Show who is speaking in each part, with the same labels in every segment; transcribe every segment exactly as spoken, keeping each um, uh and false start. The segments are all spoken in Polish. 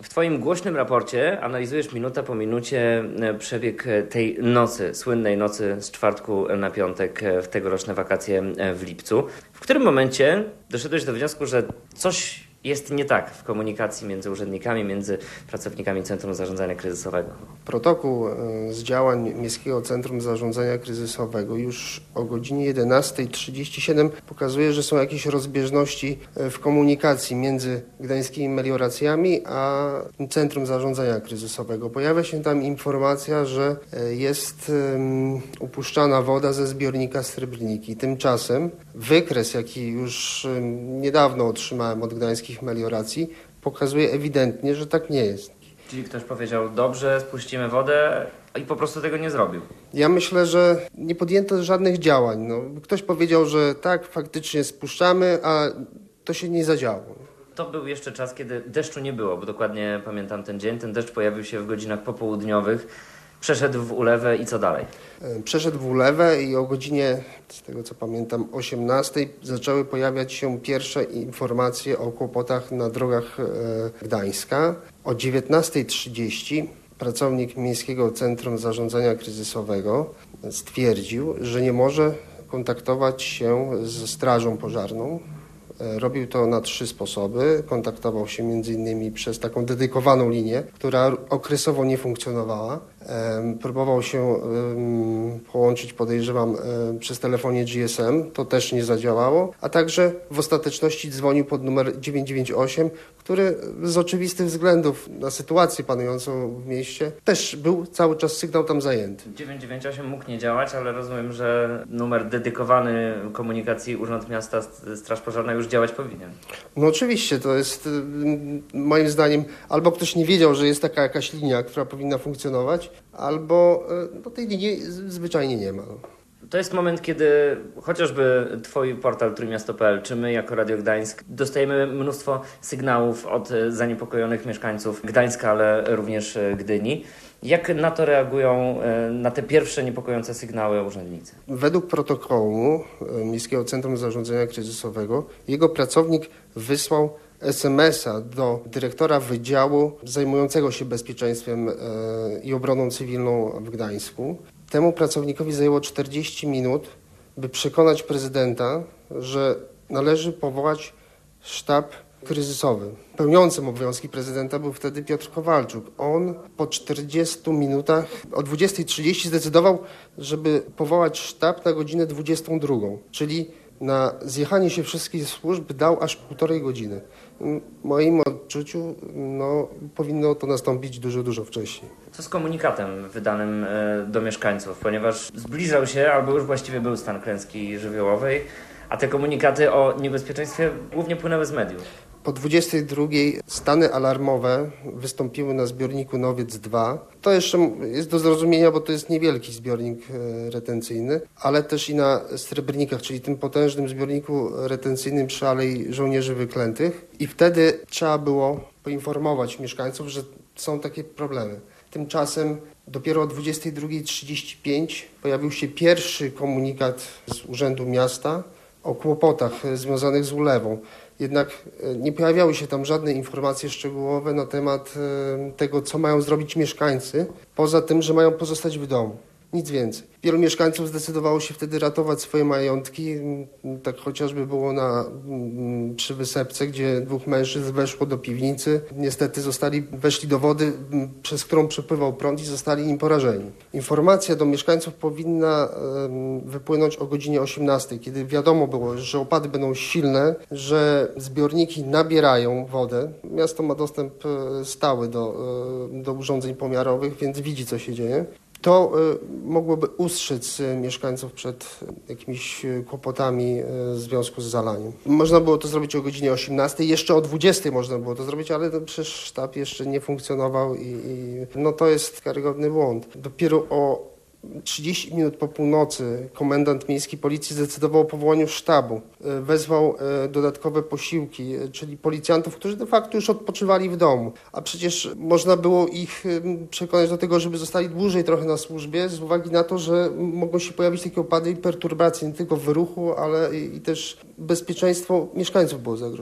Speaker 1: W Twoim głośnym raporcie analizujesz minuta po minucie przebieg tej nocy, słynnej nocy z czwartku na piątek w tegoroczne wakacje w lipcu. W którym momencie doszedłeś do wniosku, że coś jest nie tak w komunikacji między urzędnikami, między pracownikami Centrum Zarządzania Kryzysowego?
Speaker 2: Protokół z działań Miejskiego Centrum Zarządzania Kryzysowego już o godzinie jedenastej trzydzieści siedem pokazuje, że są jakieś rozbieżności w komunikacji między gdańskimi melioracjami a Centrum Zarządzania Kryzysowego. Pojawia się tam informacja, że jest um, upuszczana woda ze zbiornika Srebrniki. Tymczasem wykres, jaki już um, niedawno otrzymałem od gdańskich melioracji, pokazuje ewidentnie, że tak nie jest.
Speaker 1: Czyli ktoś powiedział, dobrze, spuścimy wodę i po prostu tego nie zrobił.
Speaker 2: Ja myślę, że nie podjęto żadnych działań. No, ktoś powiedział, że tak, faktycznie spuszczamy, a to się nie zadziało.
Speaker 1: To był jeszcze czas, kiedy deszczu nie było, bo dokładnie pamiętam ten dzień. Ten deszcz pojawił się w godzinach popołudniowych. Przeszedł w ulewę i co dalej?
Speaker 2: Przeszedł w ulewę i o godzinie, z tego co pamiętam, osiemnastej zaczęły pojawiać się pierwsze informacje o kłopotach na drogach Gdańska. O dziewiętnastej trzydzieści pracownik Miejskiego Centrum Zarządzania Kryzysowego stwierdził, że nie może kontaktować się ze Strażą Pożarną. Robił to na trzy sposoby. Kontaktował się między innymi przez taką dedykowaną linię, która okresowo nie funkcjonowała. Próbował się połączyć, podejrzewam, przez telefonie G S M. To też nie zadziałało. A także w ostateczności dzwonił pod numer dziewięćset dziewięćdziesiąt osiem, który z oczywistych względów na sytuację panującą w mieście też był cały czas sygnał tam zajęty.
Speaker 1: dziewięćset dziewięćdziesiąt osiem mógł nie działać, ale rozumiem, że numer dedykowany komunikacji Urząd Miasta Straż Pożarna już działać powinien.
Speaker 2: No oczywiście, to jest moim zdaniem albo ktoś nie wiedział, że jest taka jakaś linia, która powinna funkcjonować, albo no, tej linii zwyczajnie nie ma.
Speaker 1: To jest moment, kiedy chociażby Twój portal trójmiasto kropka p l, czy my jako Radio Gdańsk dostajemy mnóstwo sygnałów od zaniepokojonych mieszkańców Gdańska, ale również Gdyni. Jak na to reagują, na te pierwsze niepokojące sygnały urzędnicy?
Speaker 2: Według protokołu Miejskiego Centrum Zarządzania Kryzysowego jego pracownik wysłał es em es a do dyrektora wydziału zajmującego się bezpieczeństwem i obroną cywilną w Gdańsku. Temu pracownikowi zajęło czterdzieści minut, by przekonać prezydenta, że należy powołać sztab kryzysowy. Pełniącym obowiązki prezydenta był wtedy Piotr Kowalczuk. On po czterdziestu minutach o dwudziestej trzydzieści zdecydował, żeby powołać sztab na godzinę dwudziestą drugą, czyli na zjechanie się wszystkich służb dał aż półtorej godziny. W moim odczuciu no, powinno to nastąpić dużo, dużo wcześniej.
Speaker 1: Co z komunikatem wydanym do mieszkańców, ponieważ zbliżał się albo już właściwie był stan klęski żywiołowej, a te komunikaty o niebezpieczeństwie głównie płynęły z mediów.
Speaker 2: Po dwudziestej drugiej stany alarmowe wystąpiły na zbiorniku Nowiec dwa. To jeszcze jest do zrozumienia, bo to jest niewielki zbiornik retencyjny, ale też i na Srebrnikach, czyli tym potężnym zbiorniku retencyjnym przy Alei Żołnierzy Wyklętych. I wtedy trzeba było poinformować mieszkańców, że są takie problemy. Tymczasem dopiero o dwudziestej drugiej trzydzieści pięć pojawił się pierwszy komunikat z Urzędu Miasta o kłopotach związanych z ulewą. Jednak nie pojawiały się tam żadne informacje szczegółowe na temat tego, co mają zrobić mieszkańcy, poza tym, że mają pozostać w domu. Nic więcej. Wielu mieszkańców zdecydowało się wtedy ratować swoje majątki. Tak chociażby było na, przy Wysepce, gdzie dwóch mężczyzn weszło do piwnicy. Niestety zostali, weszli do wody, przez którą przepływał prąd i zostali nim porażeni. Informacja do mieszkańców powinna wypłynąć o godzinie osiemnastej, kiedy wiadomo było, że opady będą silne, że zbiorniki nabierają wodę. Miasto ma dostęp stały do, do urządzeń pomiarowych, więc widzi, co się dzieje. To mogłoby ustrzec mieszkańców przed jakimiś kłopotami w związku z zalaniem. Można było to zrobić o godzinie osiemnastej, jeszcze o dwudziestej można było to zrobić, ale przecież sztab jeszcze nie funkcjonował i, i no to jest karygodny błąd. Dopiero o trzydzieści minut po północy komendant miejskiej policji zdecydował o powołaniu sztabu. Wezwał dodatkowe posiłki, czyli policjantów, którzy de facto już odpoczywali w domu. A przecież można było ich przekonać do tego, żeby zostali dłużej trochę na służbie, z uwagi na to, że mogą się pojawić takie opady i perturbacje nie tylko w ruchu, ale i też bezpieczeństwo mieszkańców było zagrożone.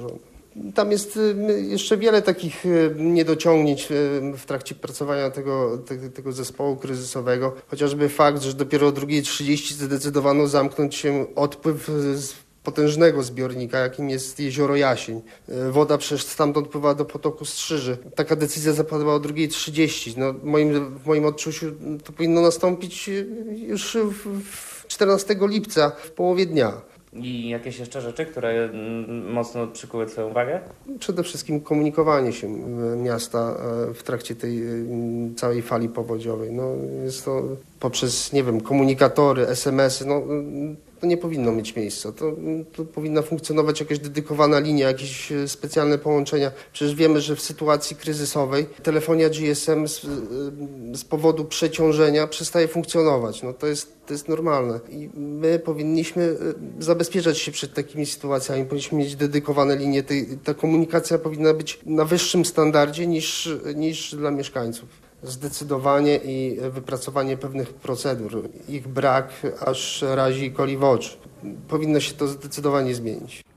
Speaker 2: Tam jest y, jeszcze wiele takich y, niedociągnięć y, w trakcie pracowania tego, te, tego zespołu kryzysowego. Chociażby fakt, że dopiero o drugiej trzydzieści zdecydowano zamknąć się odpływ z potężnego zbiornika, jakim jest jezioro Jasień. Y, Woda przecież stamtąd pływa do potoku Strzyży. Taka decyzja zapadła o drugiej trzydzieści. No, w, moim, w moim odczuciu to powinno nastąpić już w, w czternastego lipca, w połowie dnia.
Speaker 1: I jakieś jeszcze rzeczy, które mm, mocno przykuły Twoją uwagę?
Speaker 2: Przede wszystkim komunikowanie się e, miasta e, w trakcie tej e, całej fali powodziowej. No, jest to poprzez, nie wiem, komunikatory, es em esy, no, to nie powinno mieć miejsca. To, to powinna funkcjonować jakaś dedykowana linia, jakieś e, specjalne połączenia. Przecież wiemy, że w sytuacji kryzysowej telefonia G S M z, e, z powodu przeciążenia przestaje funkcjonować. No, to jest, to jest normalne. I my powinniśmy e, zabezpieczać się przed takimi sytuacjami. Powinniśmy mieć dedykowane linie. Tej, ta komunikacja powinna być na wyższym standardzie niż, niż dla mieszkańców. Zdecydowanie i wypracowanie pewnych procedur. Ich brak aż razi koli w oczy. Powinno się to zdecydowanie zmienić.